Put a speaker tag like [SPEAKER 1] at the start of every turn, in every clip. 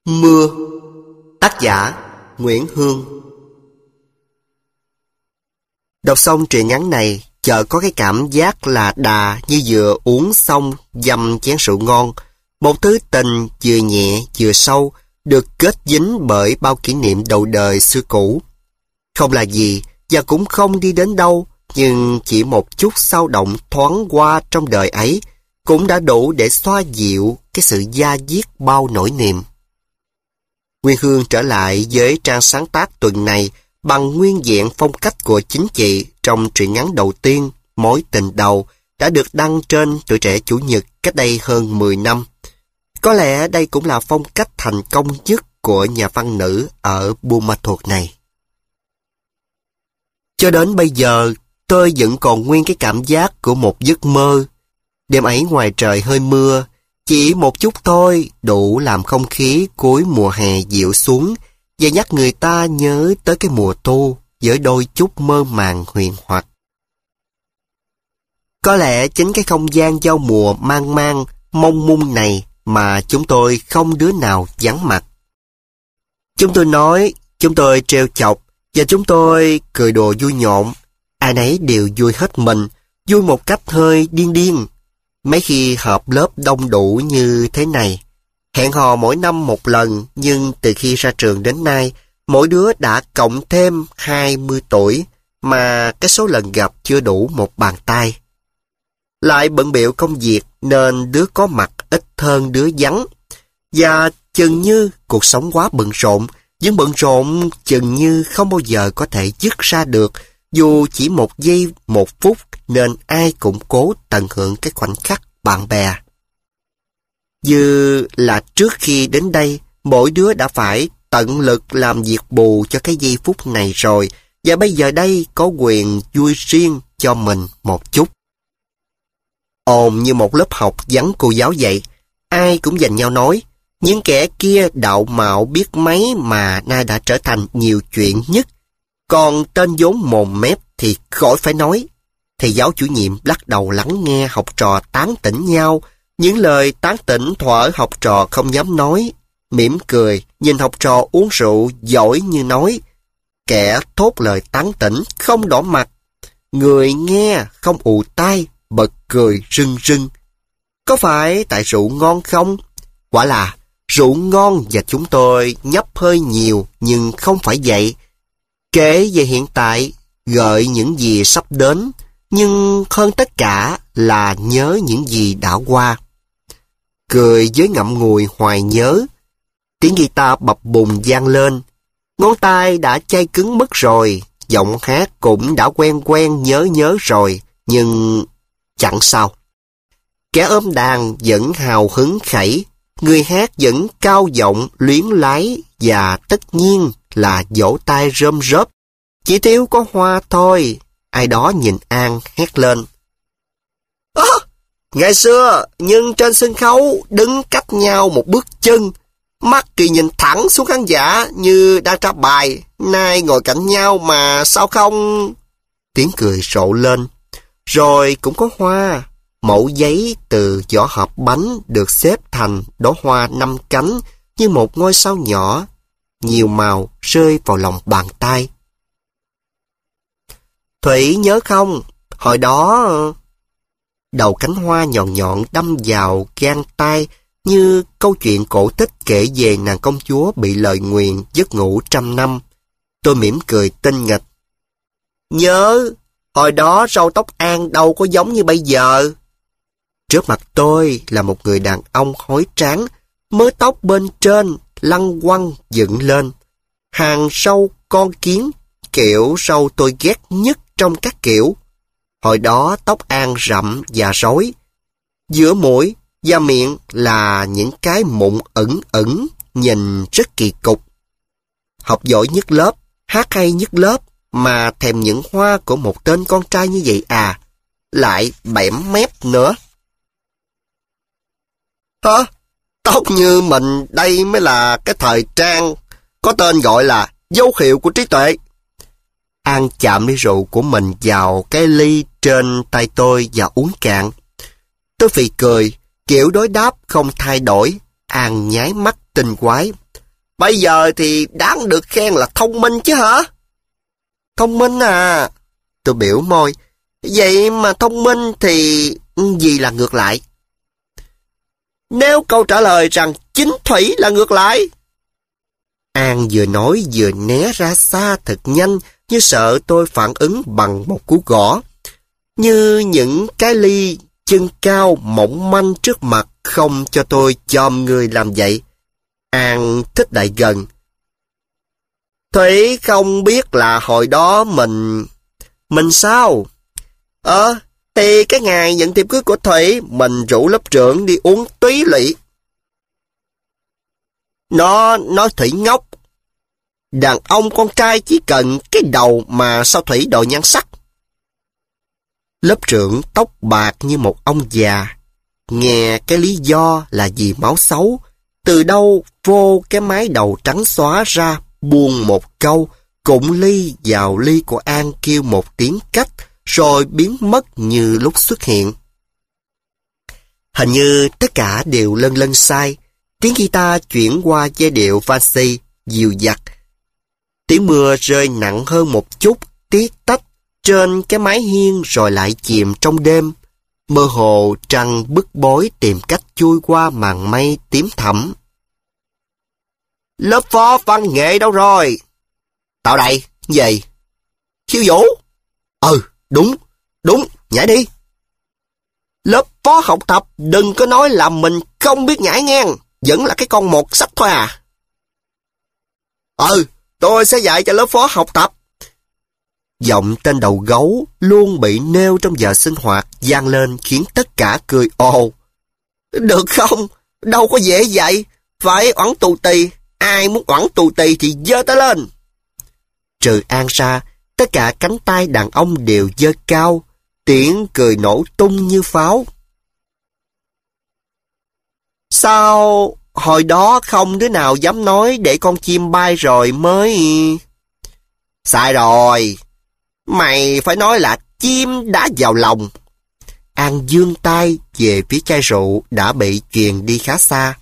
[SPEAKER 1] Mưa. Tác giả Nguyễn Hương. Đọc xong truyện ngắn này, chợt có cái cảm giác là đà như vừa uống xong dăm chén rượu ngon. Một thứ tình vừa nhẹ vừa sâu, được kết dính bởi bao kỷ niệm đầu đời xưa cũ. Không là gì và cũng không đi đến đâu, nhưng chỉ một chút xao động thoáng qua trong đời ấy cũng đã đủ để xoa dịu cái sự da diết bao nỗi niềm. Nguyên Hương trở lại với trang sáng tác tuần này bằng nguyên vẹn phong cách của chính chị trong truyện ngắn đầu tiên Mối Tình Đầu đã được đăng trên Tuổi Trẻ Chủ nhật cách đây hơn 10 năm. Có lẽ đây cũng là phong cách thành công nhất của nhà văn nữ ở Buôn Ma Thuột này. Cho đến bây giờ, tôi vẫn còn nguyên cái cảm giác của một giấc mơ. Đêm ấy ngoài trời hơi mưa, chỉ một chút thôi đủ làm không khí cuối mùa hè dịu xuống và nhắc người ta nhớ tới cái mùa thu với đôi chút mơ màng huyền hoặc. Có lẽ chính cái không gian giao mùa mang mang, mông mung này mà chúng tôi không đứa nào vắng mặt. Chúng tôi nói, chúng tôi trêu chọc và chúng tôi cười đùa vui nhộn. Ai nấy đều vui hết mình, vui một cách hơi điên điên. Mấy khi họp lớp đông đủ như thế này, hẹn hò mỗi năm một lần, nhưng từ khi ra trường đến nay, mỗi đứa đã cộng thêm 20 tuổi, mà cái số lần gặp chưa đủ một bàn tay. Lại bận bịu công việc nên đứa có mặt ít hơn đứa vắng. Và chừng như cuộc sống quá bận rộn, nhưng bận rộn chừng như không bao giờ có thể dứt ra được, dù chỉ một giây, một phút, nên ai cũng cố tận hưởng cái khoảnh khắc bạn bè. Như là trước khi đến đây, mỗi đứa đã phải tận lực làm việc bù cho cái giây phút này rồi, và bây giờ đây có quyền vui riêng cho mình một chút. Ồn như một lớp học vắng cô giáo dạy, ai cũng giành nhau nói, những kẻ kia đạo mạo biết mấy mà nay đã trở thành nhiều chuyện nhất. Còn tên vốn mồm mép thì khỏi phải nói. Thầy giáo chủ nhiệm lắc đầu lắng nghe học trò tán tỉnh nhau, những lời tán tỉnh thuở học trò không dám nói, mỉm cười nhìn học trò uống rượu giỏi như nói. Kẻ thốt lời tán tỉnh không đỏ mặt, người nghe không ù tai, bật cười rưng rưng. Có phải tại rượu ngon không? Quả là rượu ngon và chúng tôi nhấp hơi nhiều, nhưng không phải vậy. Kể về hiện tại, gợi những gì sắp đến, nhưng hơn tất cả là nhớ những gì đã qua. Cười với ngậm ngùi hoài nhớ. Tiếng guitar bập bùng vang lên. Ngón tay đã chai cứng mất rồi, giọng hát cũng đã quen quen nhớ rồi, nhưng chẳng sao. Kẻ ôm đàn vẫn hào hứng khẩy, người hát vẫn cao giọng luyến lái, và tất nhiên là vỗ tay rôm rớp. Chỉ thiếu có hoa thôi. Ai đó nhìn An hét lên. Ngày xưa, nhưng trên sân khấu đứng cách nhau một bước chân, mắt thì nhìn thẳng xuống khán giả như đang tra bài. Nay ngồi cạnh nhau mà sao không... Tiếng cười rộ lên. Rồi cũng có hoa. Mẫu giấy từ vỏ hộp bánh được xếp thành đóa hoa 5 cánh như một ngôi sao nhỏ, nhiều màu rơi vào lòng bàn tay. Thủy nhớ không? Hồi đó... Đầu cánh hoa nhọn nhọn đâm vào gan tay như câu chuyện cổ tích kể về nàng công chúa bị lời nguyền giấc ngủ 100 năm. Tôi mỉm cười tinh nghịch. Nhớ, hồi đó râu tóc An đâu có giống như bây giờ. Trước mặt tôi là một người đàn ông hói tráng, mớ tóc bên trên lăn quăng dựng lên. Hàng râu con kiến, kiểu râu tôi ghét nhất trong các kiểu. Hồi đó tóc An rậm và rối. Giữa mũi và miệng là những cái mụn ẩn ẩn, nhìn rất kỳ cục. Học giỏi nhất lớp, hát hay nhất lớp, mà thèm những hoa của một tên con trai như vậy à. Lại bẽm mép nữa. Hả? Tóc như mình đây mới là cái thời trang, có tên gọi là dấu hiệu của trí tuệ. An chạm ly rượu của mình vào cái ly trên tay tôi và uống cạn. Tôi phì cười, kiểu đối đáp không thay đổi. An nháy mắt tinh quái. Bây giờ thì đáng được khen là thông minh chứ hả? Thông minh à? Tôi biểu môi. Vậy mà thông minh thì gì là ngược lại? Nếu câu trả lời rằng chính thủy là ngược lại. An vừa nói vừa né ra xa thật nhanh, như sợ tôi phản ứng bằng một cú gõ. Như những cái ly chân cao mỏng manh trước mặt không cho tôi chồm người làm vậy. An thích lại gần. Thủy không biết là hồi đó mình sao? Thì cái ngày nhận thiệp cưới của Thủy, mình rủ lớp trưởng đi uống túy lỵ. Nó nói Thủy ngốc. Đàn ông con trai chỉ cần cái đầu mà sao Thủy đòi nhan sắc. Lớp trưởng tóc bạc như một ông già. Nghe cái lý do là vì máu xấu. Từ đâu vô cái mái đầu trắng xóa ra, buông một câu, cụng ly vào ly của An kêu một tiếng cách, rồi biến mất như lúc xuất hiện. Hình như tất cả đều lân lân sai. Tiếng guitar chuyển qua giai điệu fancy, dịu dặt. Tiếng mưa rơi nặng hơn một chút, tiết tách trên cái mái hiên rồi lại chìm trong đêm. Mơ hồ trăng bức bối tìm cách chui qua màn mây tím thẳm. Lớp phó văn nghệ đâu rồi? Tao đây, gì? Khiêu vũ? Đúng, nhảy đi. Lớp phó học tập đừng có nói là mình không biết nhảy ngang, vẫn là cái con một sách thôi à. Tôi sẽ dạy cho lớp phó học tập. Giọng tên đầu gấu luôn bị nêu trong giờ sinh hoạt vang lên khiến tất cả cười ồ. Được không? Đâu có dễ vậy. Phải oẳn tù tì. Ai muốn oẳn tù tì thì giơ tay lên. Trừ An ra, tất cả cánh tay đàn ông đều giơ cao. Tiếng cười nổ tung như pháo. Sao hồi đó không đứa nào dám nói để con chim bay rồi mới... Sai rồi. Mày phải nói là chim đã vào lòng. An giương tay về phía chai rượu đã bị chuyền đi khá xa.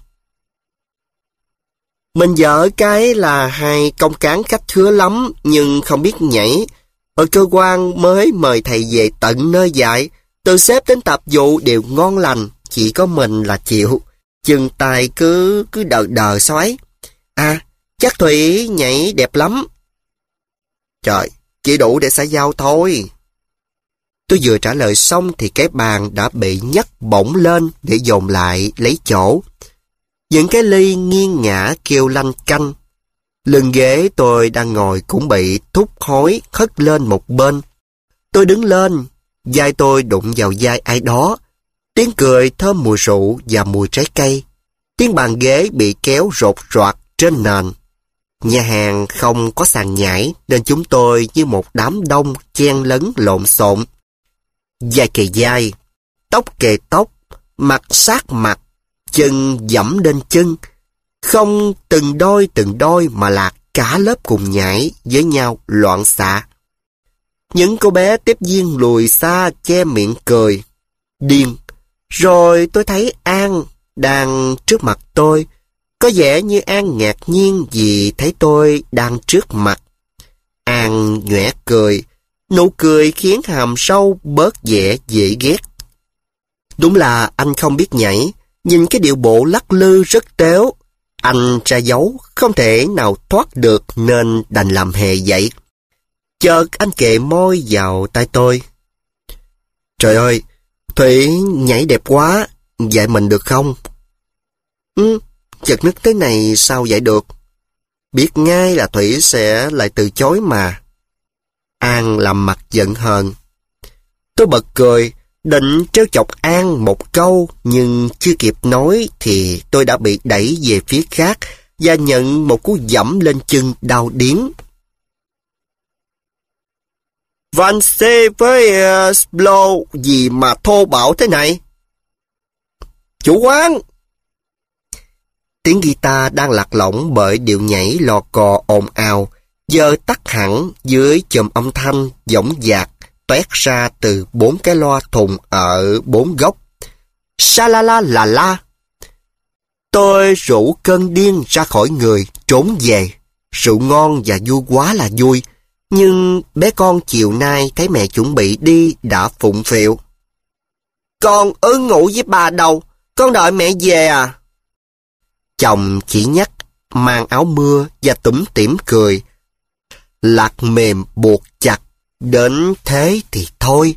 [SPEAKER 1] Mình vợ cái là hai công cán khách khứa lắm, nhưng không biết nhảy. Ở cơ quan mới mời thầy về tận nơi dạy, từ sếp đến tạp vụ đều ngon lành, chỉ có mình là chịu. Chân tay cứ đờ sao ấy. Chắc Thủy nhảy đẹp lắm. Trời, chỉ đủ để xã giao thôi. Tôi vừa trả lời xong thì cái bàn đã bị nhấc bổng lên để dồn lại lấy chỗ. Những cái ly nghiêng ngã kêu lanh canh. Lưng ghế tôi đang ngồi cũng bị thúc hối hất lên một bên. Tôi đứng lên, vai tôi đụng vào vai ai đó. Tiếng cười thơm mùi rượu và mùi trái cây. Tiếng bàn ghế bị kéo rột roạt trên nền. Nhà hàng không có sàn nhảy nên chúng tôi như một đám đông chen lấn lộn xộn. Vai kề vai, tóc kề tóc, mặt sát mặt, chân dẫm lên chân. Không từng đôi mà là cả lớp cùng nhảy với nhau loạn xạ. Những cô bé tiếp viên lùi xa che miệng cười. Điên. Rồi tôi thấy An đang trước mặt tôi. Có vẻ như An ngạc nhiên vì thấy tôi đang trước mặt. An nhoẻn cười. Nụ cười khiến hàm sâu bớt vẻ dễ ghét. Đúng là anh không biết nhảy. Nhìn cái điệu bộ lắc lư rất tếu. Anh ra dấu không thể nào thoát được nên đành làm hề vậy. Chợt anh kề môi vào tai tôi. Trời ơi, Thủy nhảy đẹp quá, dạy mình được không? Chợt nức thế này sao dạy được? Biết ngay là Thủy sẽ lại từ chối mà. An làm mặt giận hờn. Tôi bật cười, định trêu chọc An một câu, nhưng chưa kịp nói thì tôi đã bị đẩy về phía khác và nhận một cú dẫm lên chân đau điếng. Van xê với Splo gì mà thô bạo thế này? Chủ quán! Tiếng guitar đang lạc lõng bởi điệu nhảy lò cò ồn ào, giờ tắt hẳn dưới chùm âm thanh dõng dạc toét ra từ 4 cái loa thùng ở 4 góc. Sa la la là la. Tôi rủ cơn điên ra khỏi người, trốn về. Rượu ngon và vui quá là vui. Nhưng bé con chiều nay thấy mẹ chuẩn bị đi đã phụng phịu. Con ngủ với bà đâu, con đợi mẹ về à? Chồng chỉ nhắc, mang áo mưa và tủm tỉm cười. Lạc mềm buộc chặt, đến thế thì thôi.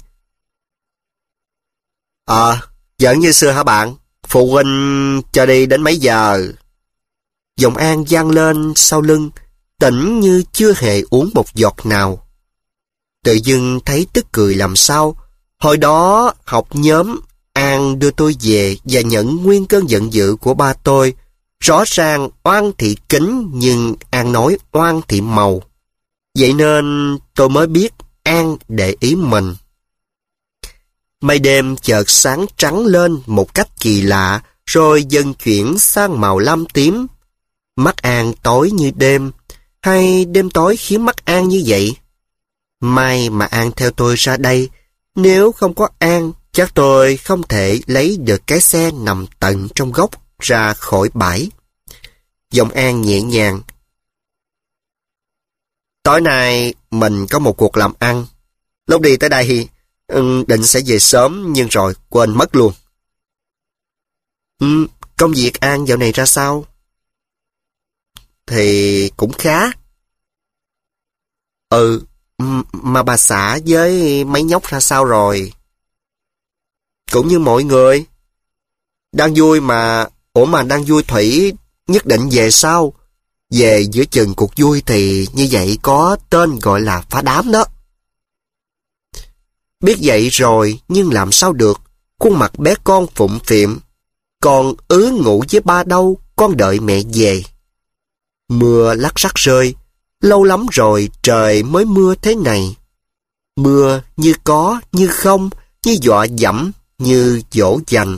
[SPEAKER 1] Vẫn như xưa hả bạn? Phụ huynh cho đi đến mấy giờ? Giọng An vang lên sau lưng, tỉnh như chưa hề uống một giọt nào. Tự dưng thấy tức cười làm sao. Hồi đó học nhóm, An đưa tôi về và nhận nguyên cơn giận dữ của ba tôi. Rõ ràng oan thị kính nhưng An nói oan thị màu. Vậy nên tôi mới biết An để ý mình. Mây đêm chợt sáng trắng lên một cách kỳ lạ, rồi dần chuyển sang màu lam tím. Mắt An tối như đêm, hay đêm tối khiến mắt An như vậy? May mà An theo tôi ra đây. Nếu không có An, chắc tôi không thể lấy được cái xe nằm tận trong góc ra khỏi bãi. Giọng An nhẹ nhàng. Tối nay mình có một cuộc làm ăn. Lúc đi tới đây định sẽ về sớm nhưng rồi quên mất luôn. Công việc An dạo này ra sao? Thì cũng khá. Mà bà xã với mấy nhóc ra sao rồi? Cũng như mọi người. Đang vui mà. Ủa mà đang vui Thủy nhất định về sao? Về giữa chừng cuộc vui thì như vậy có tên gọi là phá đám đó. Biết vậy rồi nhưng làm sao được. Khuôn mặt bé con phụng phịu. Con ngủ với ba đâu, con đợi mẹ về. Mưa lắc rắc rơi. Lâu lắm rồi trời mới mưa thế này. Mưa như có, như không, như dọa dẫm, như dỗ dành.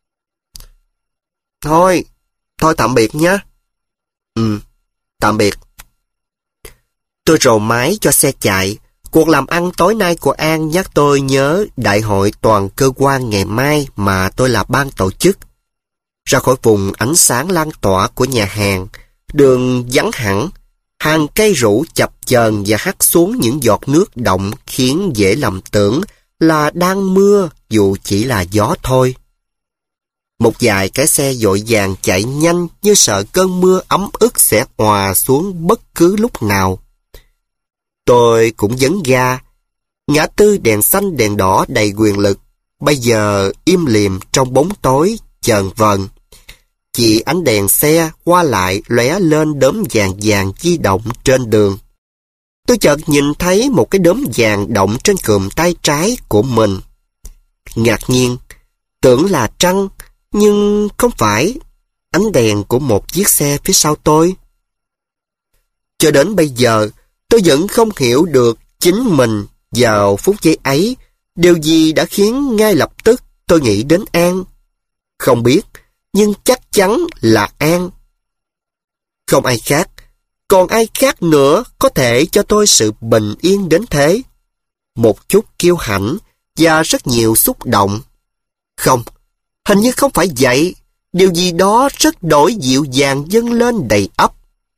[SPEAKER 1] Thôi tạm biệt nhé. Tạm biệt. Tôi rồ máy cho xe chạy. Cuộc làm ăn tối nay của An nhắc tôi nhớ đại hội toàn cơ quan ngày mai mà tôi là ban tổ chức. Ra khỏi vùng ánh sáng lan tỏa của nhà hàng, đường vắng hẳn, hàng cây rủ chập chờn và hắt xuống những giọt nước động khiến dễ lầm tưởng là đang mưa dù chỉ là gió thôi. Một vài cái xe vội vàng chạy nhanh như sợ cơn mưa ấm ức sẽ òa xuống bất cứ lúc nào. Tôi cũng dấn ga. Ngã tư đèn xanh đèn đỏ đầy quyền lực, bây giờ im lìm trong bóng tối chờn vờn. Chỉ ánh đèn xe qua lại lóe lên đốm vàng vàng di động trên đường. Tôi chợt nhìn thấy một cái đốm vàng động trên cườm tay trái của mình. Ngạc nhiên, tưởng là trăng, nhưng không phải. Ánh đèn của một chiếc xe phía sau tôi. Cho đến bây giờ, tôi vẫn không hiểu được chính mình vào phút giây ấy, điều gì đã khiến ngay lập tức tôi nghĩ đến An. Không biết, nhưng chắc chắn là An. Không ai khác, còn ai khác nữa có thể cho tôi sự bình yên đến thế. Một chút kiêu hãnh và rất nhiều xúc động. Không, hình như không phải vậy. Điều gì đó rất đổi dịu dàng dâng lên đầy ắp.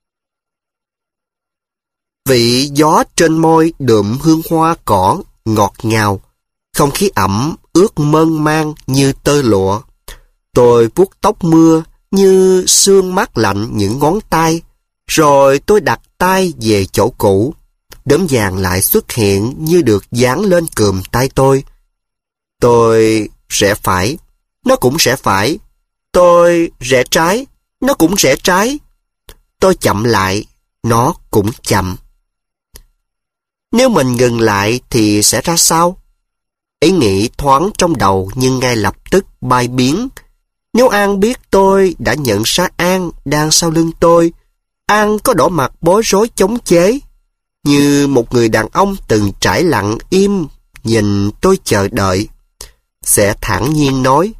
[SPEAKER 1] Vị gió trên môi đượm hương hoa cỏ ngọt ngào. Không khí ẩm ướt mơn man như tơ lụa. Tôi vuốt tóc mưa như sương mát lạnh những ngón tay. Rồi tôi đặt tay về chỗ cũ. Đốm vàng lại xuất hiện như được dán lên cườm tay tôi. Tôi rẽ phải, nó cũng rẽ phải. Tôi rẽ trái, nó cũng rẽ trái. Tôi chậm lại, nó cũng chậm. Nếu mình ngừng lại thì sẽ ra sao? Ý nghĩ thoáng trong đầu nhưng ngay lập tức bay biến. Nếu An biết tôi đã nhận ra An đang sau lưng tôi, An có đỏ mặt bối rối chống chế, như một người đàn ông từng trải lặng im nhìn tôi chờ đợi, sẽ thản nhiên nói,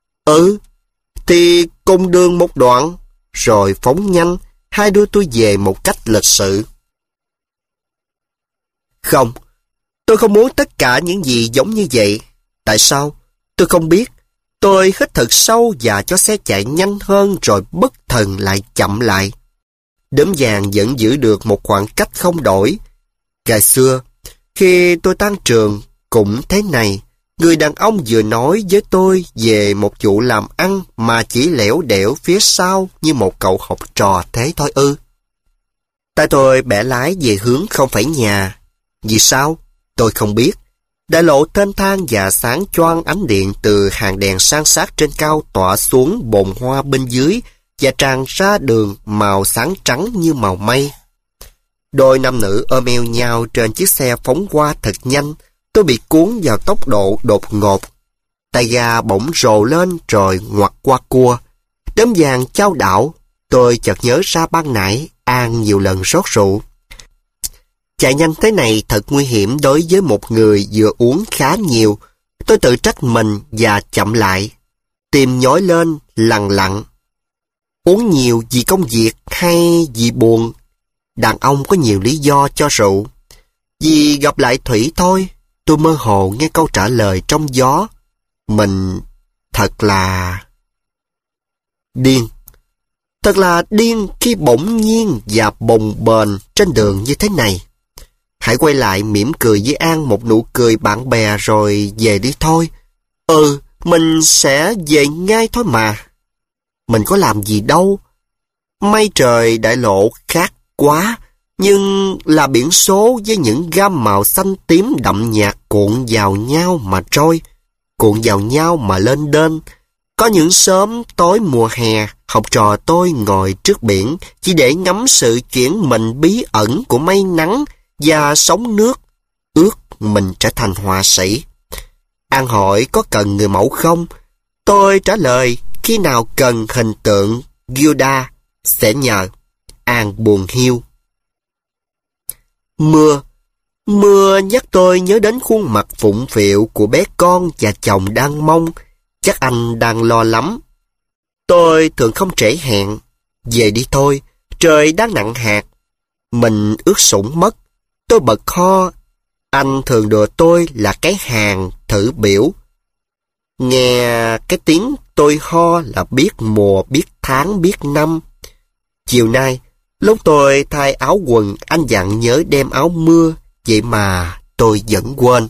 [SPEAKER 1] thì cùng đường một đoạn, rồi phóng nhanh, hai đứa tôi về một cách lịch sự. Không, tôi không muốn tất cả những gì giống như vậy. Tại sao? Tôi không biết. Tôi hít thật sâu và cho xe chạy nhanh hơn rồi bất thần lại chậm lại. Đốm vàng vẫn giữ được một khoảng cách không đổi. Ngày xưa, khi tôi tan trường, cũng thế này. Người đàn ông vừa nói với tôi về một vụ làm ăn mà chỉ lẻo đẻo phía sau như một cậu học trò thế thôi ư. Tại tôi bẻ lái về hướng không phải nhà. Vì sao? Tôi không biết. Đại lộ thênh thang và sáng choang ánh điện từ hàng đèn san sát trên cao tỏa xuống bồn hoa bên dưới và tràn ra đường màu sáng trắng như màu mây. Đôi nam nữ ôm eo nhau trên chiếc xe phóng qua thật nhanh. Tôi bị cuốn vào tốc độ đột ngột. Tay ga bỗng rồ lên rồi ngoặt qua cua. Đốm vàng chao đảo. Tôi chợt nhớ ra ban nãy An nhiều lần rót rượu. Chạy nhanh thế này thật nguy hiểm đối với một người vừa uống khá nhiều. Tôi tự trách mình và chậm lại. Tim nhói lên lằn lặn. Uống nhiều vì công việc hay vì buồn? Đàn ông có nhiều lý do cho rượu. Vì gặp lại Thủy thôi. Tôi mơ hồ nghe câu trả lời trong gió. Mình thật là điên. Thật là điên khi bỗng nhiên và bồng bềnh trên đường như thế này. Hãy quay lại mỉm cười với An một nụ cười bạn bè rồi về đi thôi. Mình sẽ về ngay thôi mà. Mình có làm gì đâu. May trời đại lộ khác quá, nhưng là biển số với những gam màu xanh tím đậm nhạt cuộn vào nhau mà trôi, cuộn vào nhau mà lên đên. Có những sớm tối mùa hè, học trò tôi ngồi trước biển chỉ để ngắm sự chuyển mình bí ẩn của mây nắng và sóng nước, ước mình trở thành họa sĩ. An hỏi có cần người mẫu không? Tôi trả lời khi nào cần hình tượng Gilda sẽ nhờ. An buồn hiu. Mưa nhắc tôi nhớ đến khuôn mặt phụng phịu của bé con và chồng đang mong. Chắc anh đang lo lắm. Tôi thường không trễ hẹn. Về đi thôi, trời đang nặng hạt. Mình ướt sũng mất. Tôi bật ho. Anh thường đùa tôi là cái hàng thử biểu. Nghe cái tiếng tôi ho là biết mùa, biết tháng, biết năm. Chiều nay, lúc tôi thay áo quần, anh dặn nhớ đem áo mưa. Vậy mà tôi vẫn quên.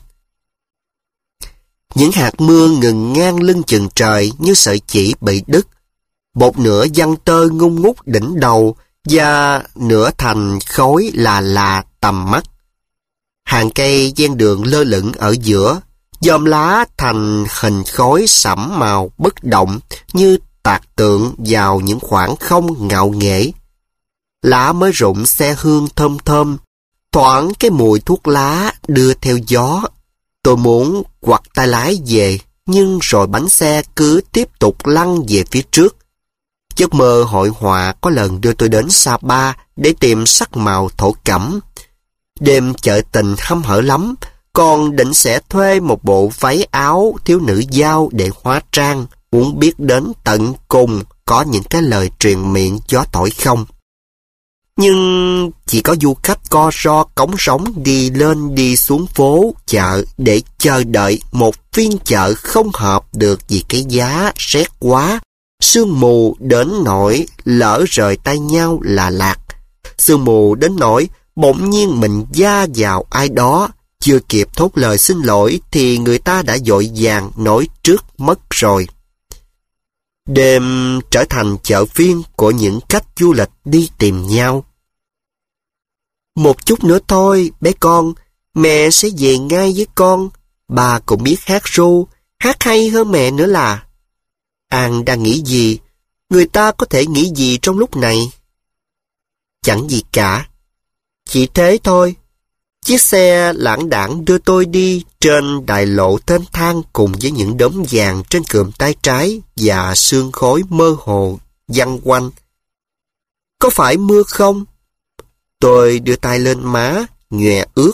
[SPEAKER 1] Những hạt mưa ngừng ngang lưng chừng trời như sợi chỉ bị đứt. Một nửa giăng tơ ngung ngút đỉnh đầu và nửa thành khói là tầm mắt. Hàng cây ven đường lơ lửng ở giữa, dòm lá thành hình khói sẫm màu bất động như tạc tượng vào những khoảng không ngạo nghễ. Lá mới rụng xe hương thơm thơm, thoảng cái mùi thuốc lá đưa theo gió. Tôi muốn quặt tay lái về, nhưng rồi bánh xe cứ tiếp tục lăn về phía trước. Giấc mơ hội họa có lần đưa tôi đến Sapa để tìm sắc màu thổ cẩm. Đêm chợ tình hăm hở lắm, còn định sẽ thuê một bộ váy áo thiếu nữ dao để hóa trang, muốn biết đến tận cùng có những cái lời truyền miệng gió thổi không. Nhưng chỉ có du khách co ro cống rống đi lên đi xuống phố chợ để chờ đợi một phiên chợ không hợp được vì cái giá rét quá. Sương mù đến nỗi lỡ rời tay nhau là lạc. Sương mù đến nỗi bỗng nhiên mình va vào ai đó, chưa kịp thốt lời xin lỗi thì người ta đã vội vàng nói trước mất rồi. Đêm trở thành chợ phiên của những khách du lịch đi tìm nhau. Một chút nữa thôi, bé con, mẹ sẽ về ngay với con. Bà cũng biết hát ru, hát hay hơn mẹ nữa là. An đang nghĩ gì? Người ta có thể nghĩ gì trong lúc này? Chẳng gì cả. Chỉ thế thôi. Chiếc xe lãng đãng đưa tôi đi trên đại lộ thênh thang cùng với những đốm vàng trên cườm tay trái và sương khói mơ hồ văng quanh. Có phải mưa không? Tôi đưa tay lên má, nhòe ướt.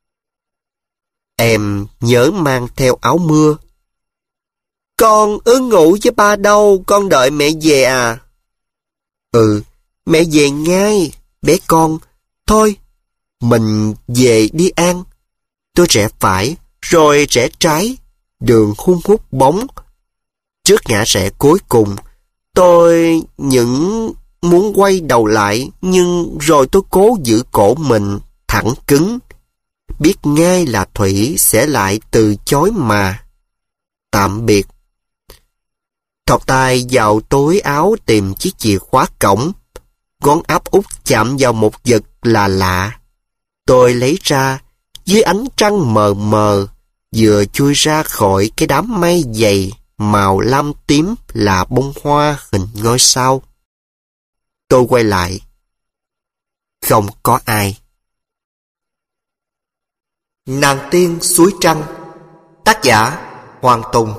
[SPEAKER 1] Em nhớ mang theo áo mưa. Con ngủ với ba đâu, con đợi mẹ về à? Mẹ về ngay, bé con. Thôi, mình về đi An. Tôi rẽ phải, rồi rẽ trái, đường hun hút bóng. Trước ngã rẽ cuối cùng, tôi những muốn quay đầu lại, nhưng rồi tôi cố giữ cổ mình thẳng cứng. Biết ngay là Thủy sẽ lại từ chối mà. Tạm biệt. Thọc tay vào túi áo tìm chiếc chìa khóa cổng. Ngón áp út chạm vào một vật là lạ. Tôi lấy ra, dưới ánh trăng mờ mờ, vừa chui ra khỏi cái đám mây dày, màu lam tím là bông hoa hình ngôi sao. Tôi quay lại. Không có ai. Nàng tiên suối trăng. Tác giả Hoàng Tùng.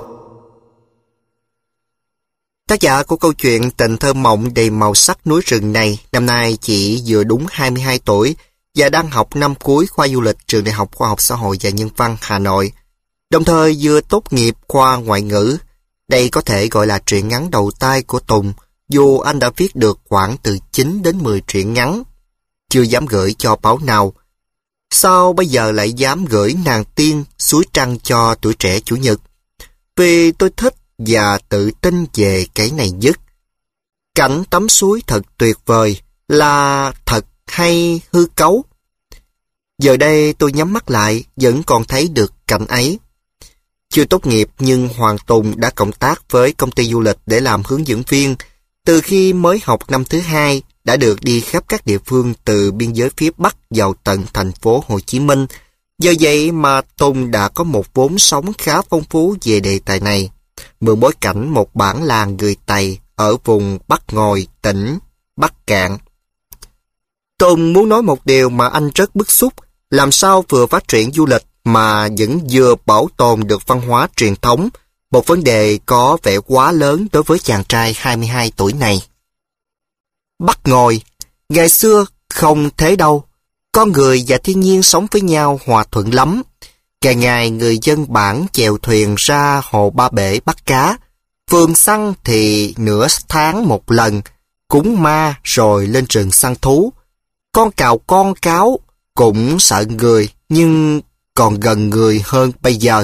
[SPEAKER 1] Tác giả của câu chuyện Tình thơ mộng đầy màu sắc núi rừng này năm nay chỉ vừa đúng 22 tuổi và đang học năm cuối khoa du lịch Trường Đại học Khoa học Xã hội và Nhân văn Hà Nội. Đồng thời vừa tốt nghiệp khoa ngoại ngữ. Đây có thể gọi là truyện ngắn đầu tay của Tùng, dù anh đã viết được khoảng từ 9 đến 10 truyện ngắn. Chưa dám gửi cho báo nào. Sao bây giờ lại dám gửi Nàng tiên suối trăng cho Tuổi Trẻ Chủ nhật? Vì tôi thích và tự tin về cái này nhất. Cảnh tắm suối thật tuyệt vời, là thật hay hư cấu? Giờ đây tôi nhắm mắt lại vẫn còn thấy được cảnh ấy. Chưa tốt nghiệp nhưng Hoàng Tùng đã cộng tác với công ty du lịch để làm hướng dẫn viên. Từ khi mới học năm thứ 2 đã được đi khắp các địa phương từ biên giới phía Bắc vào tận thành phố Hồ Chí Minh. Do vậy mà Tùng đã có một vốn sống khá phong phú về đề tài này. Mượn bối cảnh một bản làng người Tày ở vùng Bắc Ngòi, tỉnh Bắc Cạn. Tùng muốn nói một điều mà anh rất bức xúc. Làm sao vừa phát triển du lịch mà vẫn vừa bảo tồn được văn hóa truyền thống, một vấn đề có vẻ quá lớn đối với chàng trai 22 tuổi này. Bắc Ngòi, ngày xưa không thế đâu. Con người và thiên nhiên sống với nhau hòa thuận lắm. Ngày ngày người dân bản chèo thuyền ra hồ Ba Bể bắt cá. Phường săn thì nửa tháng một lần, cúng ma rồi lên rừng săn thú. Con cào con cáo cũng sợ người, nhưng còn gần người hơn bây giờ.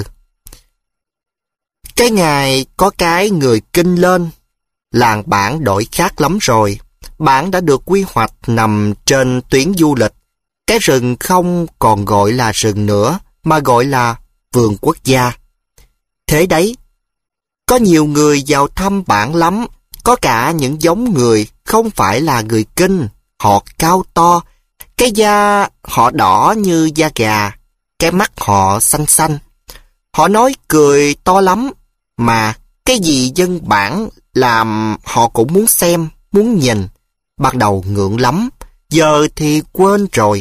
[SPEAKER 1] Cái ngày có cái người kinh lên, làng bản đổi khác lắm rồi. Bản đã được quy hoạch nằm trên tuyến du lịch. Cái rừng không còn gọi là rừng nữa, mà gọi là vườn quốc gia. Thế đấy, có nhiều người vào thăm bản lắm. Có cả những giống người không phải là người Kinh. Họ cao to, cái da họ đỏ như da gà, cái mắt họ xanh xanh. Họ nói cười to lắm, mà cái gì dân bản làm họ cũng muốn xem, muốn nhìn. Ban đầu ngượng lắm, giờ thì quên rồi.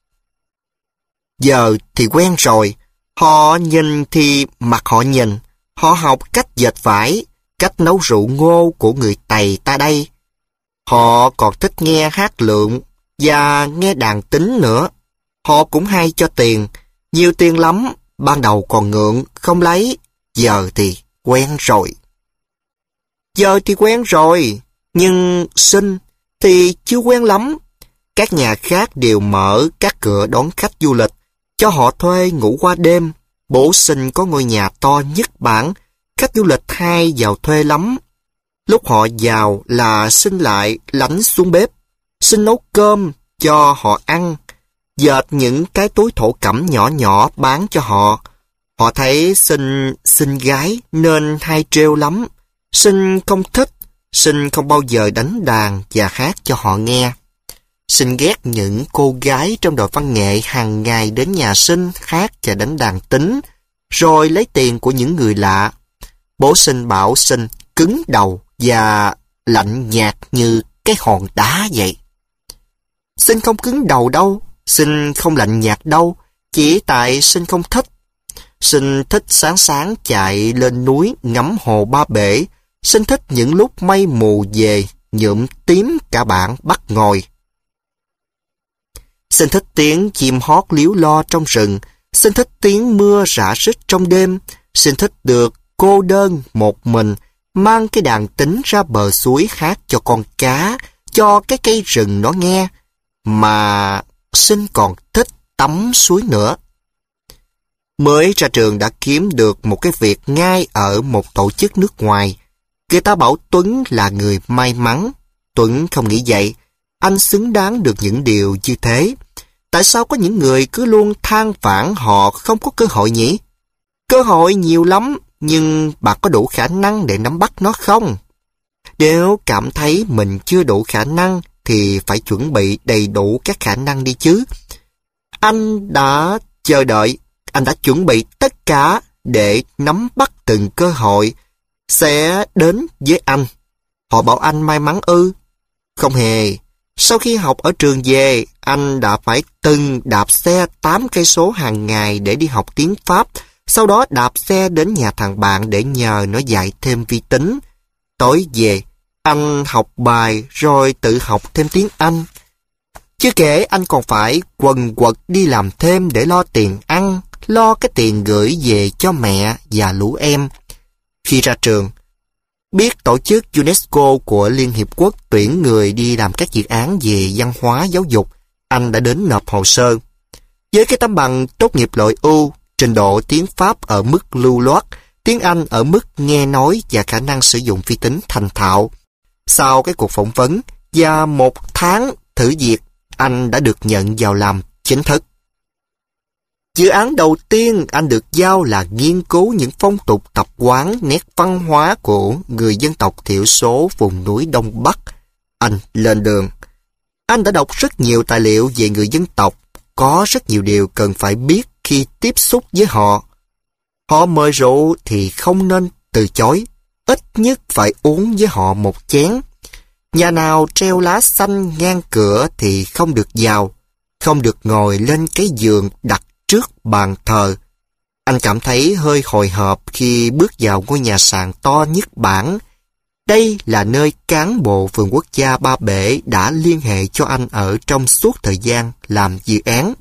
[SPEAKER 1] Giờ thì quen rồi, họ nhìn thì mặt họ nhìn. Họ học cách dệt vải, cách nấu rượu ngô của người Tày ta đây. Họ còn thích nghe hát lượn và nghe đàn tính nữa. Họ cũng hay cho tiền, nhiều tiền lắm. Ban đầu còn ngượng, không lấy, giờ thì quen rồi. Giờ thì quen rồi, nhưng xin thì chưa quen lắm. Các nhà khác đều mở các cửa đón khách du lịch, cho họ thuê ngủ qua đêm. Bố Sinh có ngôi nhà to nhất bản, khách du lịch hay vào thuê lắm. Lúc họ vào là Sinh lại lánh xuống bếp, Sinh nấu cơm cho họ ăn, dệt những cái túi thổ cẩm nhỏ nhỏ bán cho họ. Họ thấy Sinh xinh gái nên hay trêu lắm. Sinh không thích, Sinh không bao giờ đánh đàn và hát cho họ nghe. Sinh ghét những cô gái trong đội văn nghệ hàng ngày đến nhà Sinh hát và đánh đàn tính, rồi lấy tiền của những người lạ. Bố Sinh bảo Sinh cứng đầu và lạnh nhạt như cái hòn đá vậy. Sinh không cứng đầu đâu, Sinh không lạnh nhạt đâu, chỉ tại Sinh không thích. Sinh thích sáng sáng chạy lên núi ngắm hồ Ba Bể. Sinh thích những lúc mây mù về nhuộm tím cả bản Bắc Ngòi. Sinh thích tiếng chim hót líu lo trong rừng. Sinh thích tiếng mưa rả rích trong đêm. Sinh thích được cô đơn một mình mang cái đàn tính ra bờ suối hát cho con cá, cho cái cây rừng nó nghe. Mà Sinh còn thích tắm suối nữa. Mới ra trường đã kiếm được một cái việc ngay ở một tổ chức nước ngoài. Người ta bảo Tuấn là người may mắn. Tuấn không nghĩ vậy. Anh xứng đáng được những điều như thế. Tại sao có những người cứ luôn than vãn họ không có cơ hội nhỉ? Cơ hội nhiều lắm, nhưng bạn có đủ khả năng để nắm bắt nó không? Nếu cảm thấy mình chưa đủ khả năng thì phải chuẩn bị đầy đủ các khả năng đi chứ. Anh đã chờ đợi, anh đã chuẩn bị tất cả để nắm bắt từng cơ hội sẽ đến với anh. Họ bảo anh may mắn ư? Không hề. Sau khi học ở trường về, anh đã phải từng đạp xe 8 cây số hàng ngày để đi học tiếng Pháp, sau đó đạp xe đến nhà thằng bạn để nhờ nó dạy thêm vi tính. Tối về, anh học bài rồi tự học thêm tiếng Anh. Chưa kể anh còn phải quần quật đi làm thêm để lo tiền ăn, lo cái tiền gửi về cho mẹ và lũ em. Khi ra trường, biết tổ chức UNESCO của Liên Hiệp Quốc tuyển người đi làm các dự án về văn hóa giáo dục, anh đã đến nộp hồ sơ. Với cái tấm bằng tốt nghiệp loại ưu, trình độ tiếng Pháp ở mức lưu loát, tiếng Anh ở mức nghe nói và khả năng sử dụng vi tính thành thạo. Sau cái cuộc phỏng vấn và 1 tháng thử việc, anh đã được nhận vào làm chính thức. Dự án đầu tiên anh được giao là nghiên cứu những phong tục tập quán, nét văn hóa của người dân tộc thiểu số vùng núi Đông Bắc. Anh lên đường. Anh đã đọc rất nhiều tài liệu về người dân tộc, có rất nhiều điều cần phải biết khi tiếp xúc với họ. Họ mời rượu thì không nên từ chối, ít nhất phải uống với họ một chén. Nhà nào treo lá xanh ngang cửa thì không được vào, không được ngồi lên cái giường đặt trước bàn thờ. Anh cảm thấy hơi hồi hộp khi bước vào ngôi nhà sàn to nhất bản. Đây là nơi cán bộ vườn quốc gia Ba Bể đã liên hệ cho anh ở trong suốt thời gian làm dự án.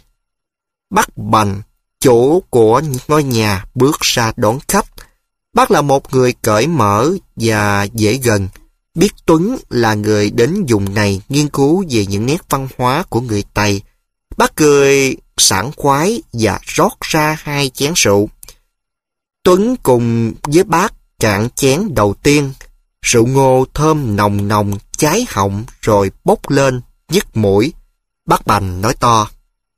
[SPEAKER 1] Bác Bành, chủ của ngôi nhà, bước ra đón khách. Bác là một người cởi mở và dễ gần. Biết Tuấn là người đến vùng này nghiên cứu về những nét văn hóa của người Tây. Bác cười sảng khoái và rót ra 2 chén rượu. Tuấn cùng với bác cạn chén đầu tiên. Rượu ngô thơm nồng nồng, cháy họng rồi bốc lên, nhức mũi. Bác Bành nói to: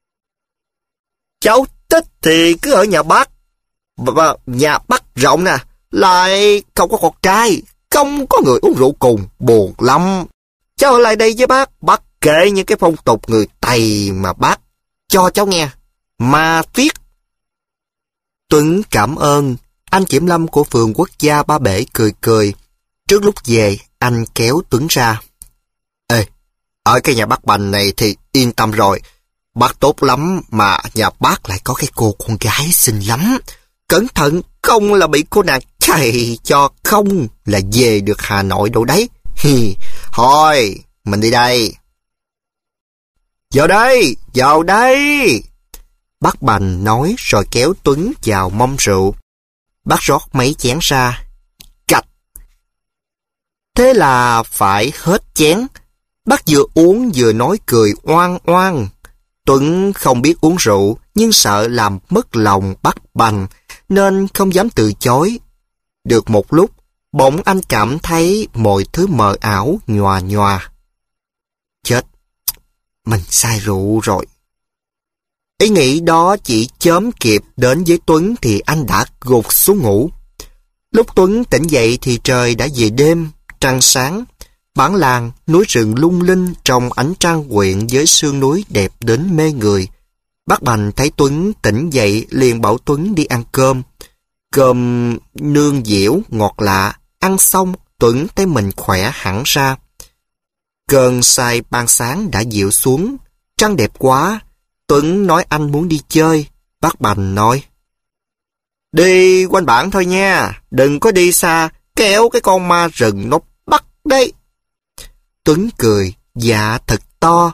[SPEAKER 1] "Cháu thích thì cứ ở nhà bác. Nhà bác rộng nè, lại không có con trai, không có người uống rượu cùng, buồn lắm. Cháu ở lại đây với bác kể những cái phong tục người Tây mà bác cho cháu nghe. Mà viết." Tuấn cảm ơn. Anh kiểm lâm của vườn quốc gia Ba Bể cười cười. Trước lúc về, anh kéo Tuấn ra. "Ê, ở cái nhà bác Bành này thì yên tâm rồi. Bác tốt lắm, mà nhà bác lại có cái cô con gái xinh lắm. Cẩn thận, không là bị cô nàng chạy cho không là về được Hà Nội đâu đấy. Thôi, mình đi đây." Vào đây, vào đây!" Bác Bành nói rồi kéo Tuấn vào mâm rượu. Bác rót mấy chén ra. Cạch. Thế là phải hết chén. Bác vừa uống vừa nói cười oan oan. Tuấn không biết uống rượu, nhưng sợ làm mất lòng bác Bành, nên không dám từ chối. Được một lúc, bỗng anh cảm thấy mọi thứ mờ ảo nhòa nhòa. Chết, mình say rượu rồi. Ý nghĩ đó chỉ chớm kịp đến với Tuấn thì anh đã gục xuống ngủ. Lúc Tuấn tỉnh dậy thì trời đã về đêm, trăng sáng. Bản làng, núi rừng lung linh trong ánh trăng quyện với sương núi đẹp đến mê người. Bác Bành thấy Tuấn tỉnh dậy liền bảo Tuấn đi ăn cơm. Cơm nương dẻo, ngọt lạ. Ăn xong, Tuấn thấy mình khỏe hẳn ra. Cơn say ban sáng đã dịu xuống. Trăng đẹp quá. Tuấn nói anh muốn đi chơi. Bác Bành nói: "Đi quanh bản thôi nha, đừng có đi xa, kéo cái con ma rừng nó bắt đấy." Tuấn cười, dạ thật to.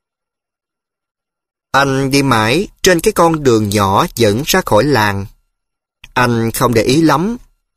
[SPEAKER 1] Anh đi mãi trên cái con đường nhỏ dẫn ra khỏi làng. Anh không để ý lắm.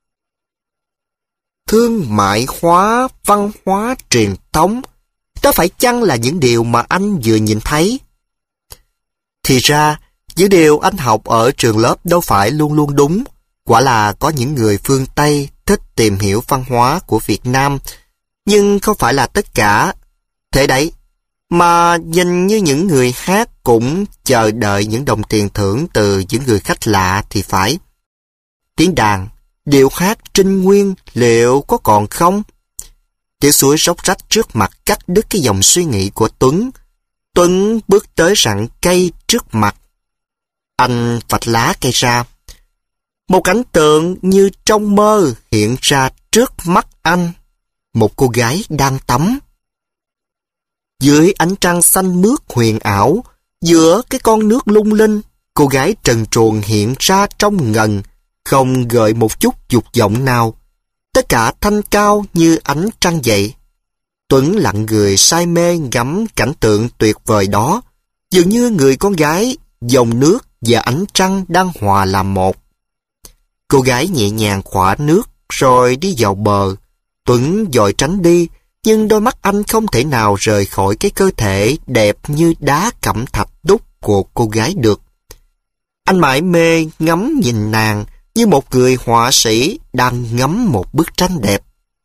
[SPEAKER 1] Thương mại hóa, văn hóa truyền thống, đó phải chăng là những điều mà anh vừa nhìn thấy? Thì ra, những điều anh học ở trường lớp đâu phải luôn luôn đúng. Quả là có những người phương Tây thích tìm hiểu văn hóa của Việt Nam. Nhưng không phải là tất cả. Thế đấy, mà nhìn như những người hát cũng chờ đợi những đồng tiền thưởng từ những người khách lạ thì phải. Tiếng đàn, điệu hát trinh nguyên liệu có còn không? Tiếng suối róc rách trước mặt cắt đứt cái dòng suy nghĩ của Tuấn. Tuấn bước tới rặng cây trước mặt. Anh vạch lá cây ra. Một cảnh tượng như trong mơ hiện ra trước mắt anh. Một cô gái đang tắm. Dưới ánh trăng xanh mướt huyền ảo, giữa cái con nước lung linh, cô gái trần truồng hiện ra trong ngần, không gợi một chút dục vọng nào. Tất cả thanh cao như ánh trăng vậy. Tuấn lặng người say mê ngắm cảnh tượng tuyệt vời đó, dường như người con gái, dòng nước và ánh trăng đang hòa làm một. Cô gái nhẹ nhàng khỏa nước rồi đi vào bờ. Tuấn vội tránh đi, nhưng đôi mắt anh không thể nào rời khỏi cái cơ thể đẹp như đá cẩm thạch đúc của cô gái được. Anh mải mê ngắm nhìn nàng như một người họa sĩ đang ngắm một bức tranh đẹp.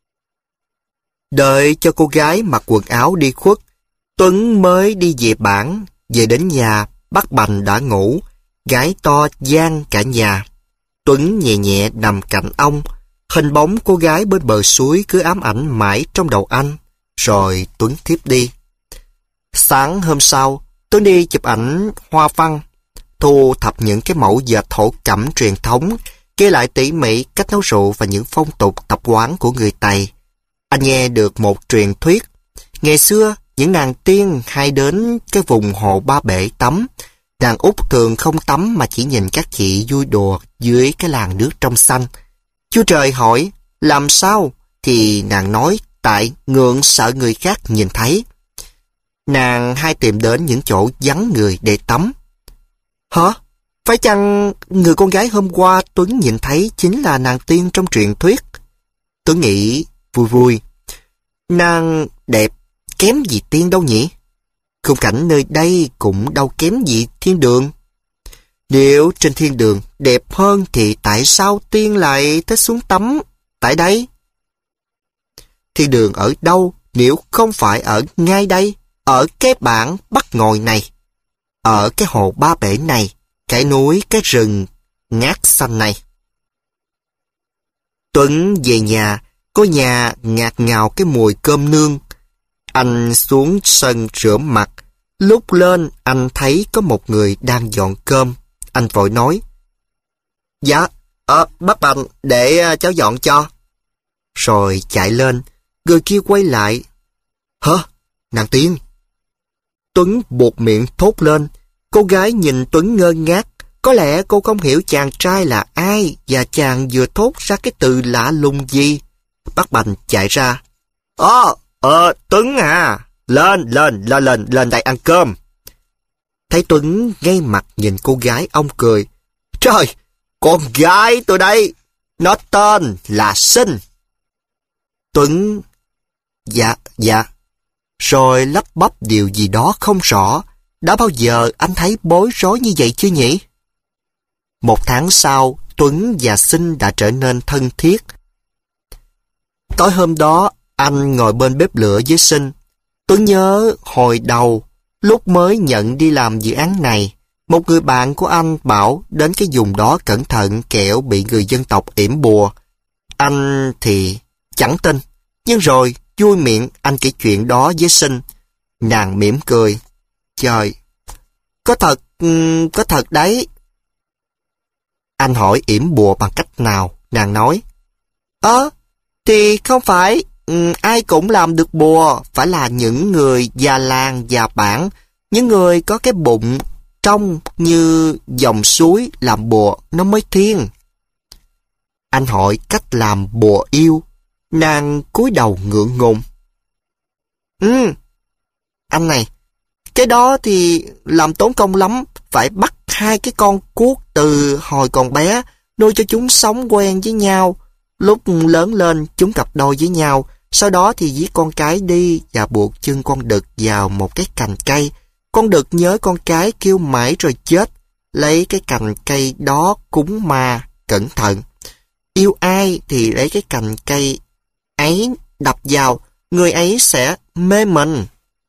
[SPEAKER 1] Đợi cho cô gái mặc quần áo đi khuất, Tuấn mới đi về bản. Về đến nhà, bác Bành đã ngủ, gái to gian cả nhà. Tuấn nhẹ nhẹ nằm cạnh ông, hình bóng cô gái bên bờ suối cứ ám ảnh mãi trong đầu anh, rồi Tuấn thiếp đi. Sáng hôm sau, Tuấn đi chụp ảnh hoa văn, thu thập những cái mẫu dệt thổ cẩm truyền thống, ghi lại tỉ mỉ cách nấu rượu và những phong tục tập quán của người Tây. Anh nghe được một truyền thuyết. Ngày xưa, những nàng tiên hay đến cái vùng hồ Ba Bể tắm. Đàn út thường không tắm mà chỉ nhìn các chị vui đùa dưới cái làn nước trong xanh. Chúa Trời hỏi, làm sao? Thì nàng nói, tại ngượng sợ người khác nhìn thấy. Nàng hay tìm đến những chỗ vắng người để tắm. Hả? Phải chăng người con gái hôm qua Tuấn nhìn thấy chính là nàng tiên trong truyền thuyết? Tuấn nghĩ vui vui. Nàng đẹp kém gì tiên đâu nhỉ? Khung cảnh nơi đây cũng đâu kém gì thiên đường. Nếu trên thiên đường đẹp hơn thì tại sao tiên lại thích xuống tắm tại đây? Thiên đường ở đâu nếu không phải ở ngay đây, ở cái bản Bắc Ngòi này, ở cái hồ Ba Bể này, cái núi, cái rừng ngát xanh này. Tuấn về nhà, có nhà ngạt ngào cái mùi cơm nương. Anh xuống sân rửa mặt. Lúc lên anh thấy có một người đang dọn cơm. Anh vội nói, dạ, bác Bành để cháu dọn cho. Rồi chạy lên, người kia quay lại. Hả? Nàng tiên? Tuấn buột miệng thốt lên. Cô gái nhìn Tuấn ngơ ngác. Có lẽ cô không hiểu chàng trai là ai và chàng vừa thốt ra cái từ lạ lùng gì. Bác Bành chạy ra. Tuấn à, lên đây ăn cơm. Thấy Tuấn ngay mặt nhìn cô gái, ông cười. Trời, con gái tôi đây, nó tên là Sinh. Tuấn, dạ, rồi lắp bắp điều gì đó không rõ. Đã bao giờ anh thấy bối rối như vậy chưa nhỉ? Một tháng sau, Tuấn và Sinh đã trở nên thân thiết. Tối hôm đó, anh ngồi bên bếp lửa với Sinh. Tuấn nhớ hồi đầu, lúc mới nhận đi làm dự án này, một người bạn của anh bảo đến cái vùng đó cẩn thận kẻo bị người dân tộc yểm bùa. Anh thì chẳng tin, nhưng rồi vui miệng anh kể chuyện đó với Sinh. Nàng mỉm cười. Trời, có thật đấy. Anh hỏi yểm bùa bằng cách nào? Nàng nói, thì không phải ai cũng làm được bùa, phải là những người già làng già bản, những người có cái bụng trong như dòng suối làm bùa nó mới thiên. Anh hỏi cách làm bùa yêu. Nàng cúi đầu ngượng ngùng. Anh này, cái đó thì làm tốn công lắm, phải bắt 2 cái con cuốc từ hồi còn bé, nuôi cho chúng sống quen với nhau. Lúc lớn lên chúng cặp đôi với nhau, sau đó thì giết con cái đi và buộc chân con đực vào một cái cành cây. Con đực nhớ con cái kêu mãi rồi chết, lấy cái cành cây đó cúng ma. Cẩn thận, yêu ai thì lấy cái cành cây ấy đập vào, người ấy sẽ mê mình.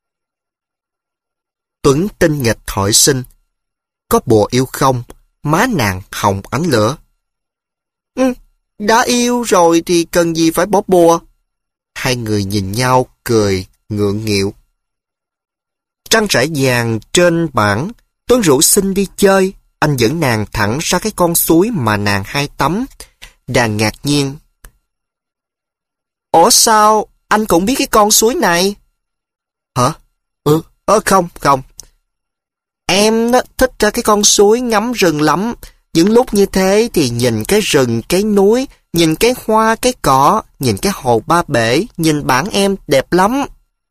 [SPEAKER 1] Tuấn tinh nghịch hỏi Sinh, có bùa yêu không? Má nàng hồng ánh lửa. Đã yêu rồi thì cần gì phải bỏ bùa? Hai người nhìn nhau cười ngượng nghịu. Trăng rải vàng trên bảng, Tuấn rủ Sinh đi chơi. Anh dẫn nàng thẳng ra cái con suối mà nàng hay tắm. Nàng ngạc nhiên. Ủa sao anh cũng biết cái con suối này? Hả? Không. Em thích ra cái con suối ngắm rừng lắm. Những lúc như thế thì nhìn cái rừng, cái núi, nhìn cái hoa, cái cỏ, nhìn cái hồ Ba Bể, nhìn bản em đẹp lắm.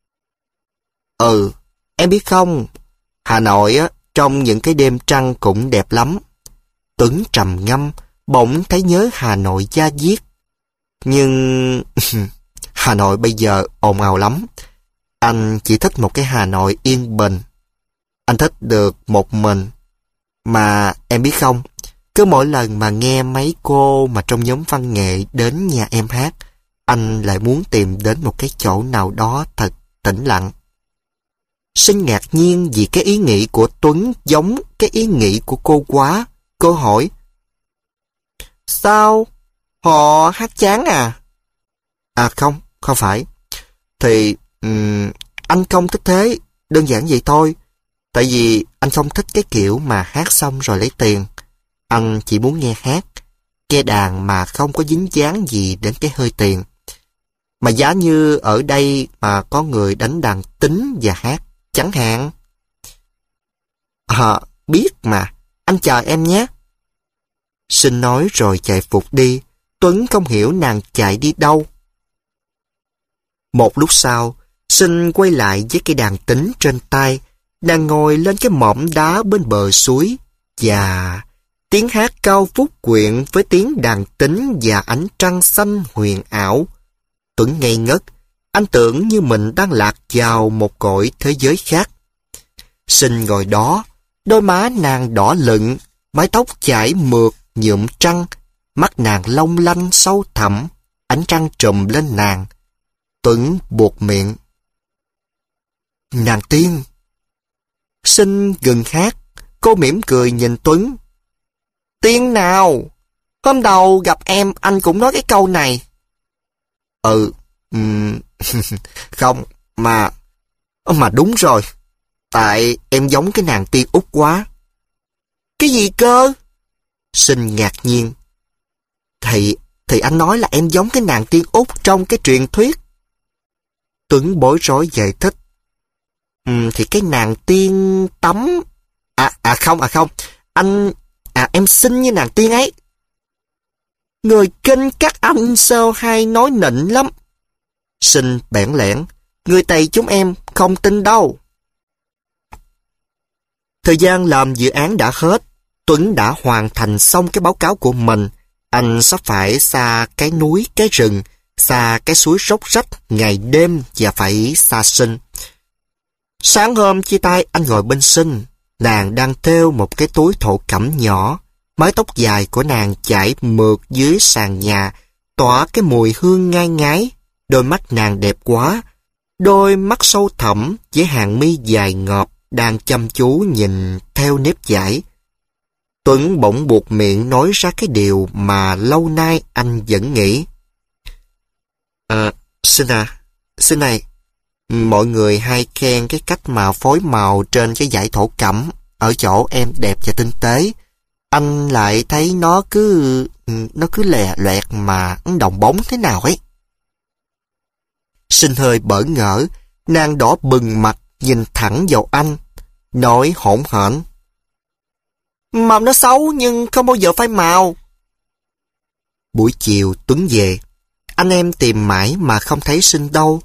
[SPEAKER 1] Em biết không, Hà Nội trong những cái đêm trăng cũng đẹp lắm. Tuấn trầm ngâm, bỗng thấy nhớ Hà Nội da diết. Nhưng Hà Nội bây giờ ồn ào lắm. Anh chỉ thích một cái Hà Nội yên bình. Anh thích được một mình. Mà em biết không, cứ mỗi lần mà nghe mấy cô mà trong nhóm văn nghệ đến nhà em hát, anh lại muốn tìm đến một cái chỗ nào đó thật tĩnh lặng. Sinh ngạc nhiên vì cái ý nghĩ của Tuấn giống cái ý nghĩ của cô quá. Cô hỏi, sao? Họ hát chán à? Không phải. Thì anh không thích thế, đơn giản vậy thôi. Tại vì anh không thích cái kiểu mà hát xong rồi lấy tiền. Anh chỉ muốn nghe hát, nghe đàn mà không có dính dáng gì đến cái hơi tiền. Mà giá như ở đây mà có người đánh đàn tính và hát, chẳng hạn. Biết mà, anh chờ em nhé. Sinh nói rồi chạy vụt đi. Tuấn không hiểu nàng chạy đi đâu. Một lúc sau, Sinh quay lại với cây đàn tính trên tay. Nàng ngồi lên cái mỏm đá bên bờ suối. Và tiếng hát cao vút quyện với tiếng đàn tính và ánh trăng xanh huyền ảo. Tuấn ngây ngất. Anh tưởng như mình đang lạc vào một cõi thế giới khác. Sinh ngồi đó, đôi má nàng đỏ lựng, mái tóc chải mượt nhuộm trăng, mắt nàng long lanh sâu thẳm, ánh trăng trùm lên nàng. Tuấn buột miệng. Nàng tiên. Sinh ngừng hát, cô mỉm cười nhìn Tuấn. Tiên nào? Hôm đầu gặp em anh cũng nói cái câu này. Không, mà đúng rồi. Tại em giống cái nàng tiên Úc quá. Cái gì cơ? Sinh ngạc nhiên. Thì anh nói là em giống cái nàng tiên Úc trong cái truyền thuyết. Tuấn bối rối giải thích. Thì cái nàng tiên tắm. Không. Em xinh như nàng tiên ấy. Người kinh các anh sao hay nói nịnh lắm. Sinh bẽn lẽn. Người Tây chúng em không tin đâu. Thời gian làm dự án đã hết. Tuấn đã hoàn thành xong cái báo cáo của mình. Anh sắp phải xa cái núi, cái rừng, xa cái suối róc rách ngày đêm và phải xa Sinh. Sáng hôm chia tay anh ngồi bên Sinh. Nàng đang thêu một cái túi thổ cẩm nhỏ. Mái tóc dài của nàng chảy mượt dưới sàn nhà, tỏa cái mùi hương ngai ngái. Đôi mắt nàng đẹp quá. Đôi mắt sâu thẳm với hàng mi dài ngọt đang chăm chú nhìn theo nếp vải. Tuấn bỗng buột miệng nói ra cái điều mà lâu nay anh vẫn nghĩ. Xin này, mọi người hay khen cái cách mà phối màu trên cái dải thổ cẩm ở chỗ em đẹp và tinh tế. Anh lại thấy nó cứ lè loẹt mà đồng bóng thế nào ấy. Sinh hơi bỡ ngỡ, nàng đỏ bừng mặt nhìn thẳng vào anh, nói hỗn hển. Màu nó xấu nhưng không bao giờ phai màu. Buổi chiều Tuấn về, anh em tìm mãi mà không thấy Sinh đâu.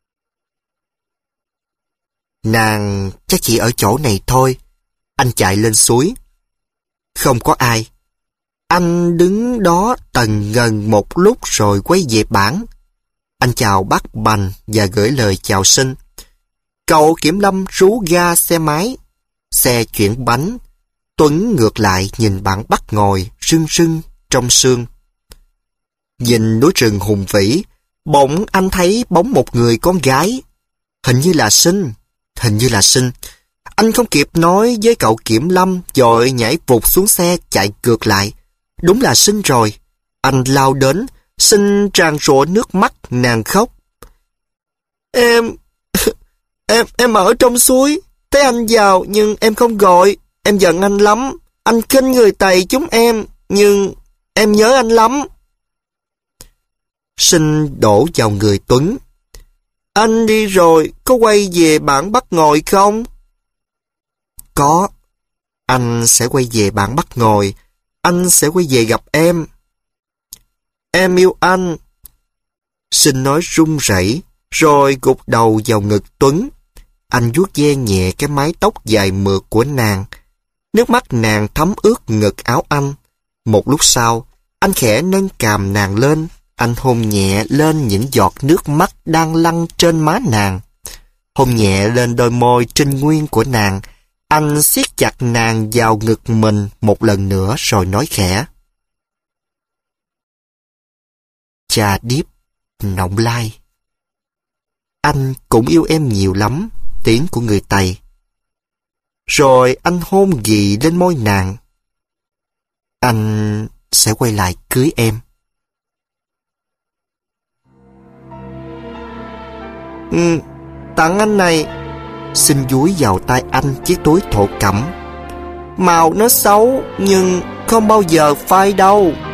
[SPEAKER 1] Nàng chắc chỉ ở chỗ này thôi. Anh chạy lên suối. Không có ai. Anh đứng đó tần ngần một lúc rồi quay về bảng. Anh chào bác Bành và gửi lời chào Sinh. Cậu kiểm lâm rú ga xe máy. Xe chuyển bánh. Tuấn ngược lại nhìn bạn bắt ngồi rưng rưng trong sương. Nhìn núi rừng hùng vĩ, bỗng anh thấy bóng một người con gái. Hình như là Sinh. Anh không kịp nói với cậu kiểm lâm, vội nhảy vụt xuống xe chạy ngược lại. Đúng là Sinh rồi. Anh lao đến, Sinh tràn trụa nước mắt, nàng khóc. Em ở trong suối, thấy anh vào nhưng em không gọi. Em giận anh lắm. Anh khinh người Tày chúng em, nhưng em nhớ anh lắm. Sinh đổ vào người Tuấn. Anh đi rồi, có quay về bản Bắc Ngòi không? Có. Anh sẽ quay về bản Bắc Ngòi. Anh sẽ quay về gặp em. Em yêu anh. Sinh nói run rẩy, rồi gục đầu vào ngực Tuấn. Anh vuốt ve nhẹ cái mái tóc dài mượt của nàng. Nước mắt nàng thấm ướt ngực áo anh. Một lúc sau, anh khẽ nâng cằm nàng lên. Anh hôn nhẹ lên những giọt nước mắt đang lăn trên má nàng. Hôn nhẹ lên đôi môi trinh nguyên của nàng. Anh siết chặt nàng vào ngực mình một lần nữa rồi nói khẽ. Cha điếp, nọng lai. Anh cũng yêu em nhiều lắm, tiếng của người Tày. Rồi anh hôn ghì lên môi nàng. Anh sẽ quay lại cưới em. Tặng anh này. Xin dúi vào tay anh chiếc túi thổ cẩm. Màu nó xấu nhưng không bao giờ phai đâu.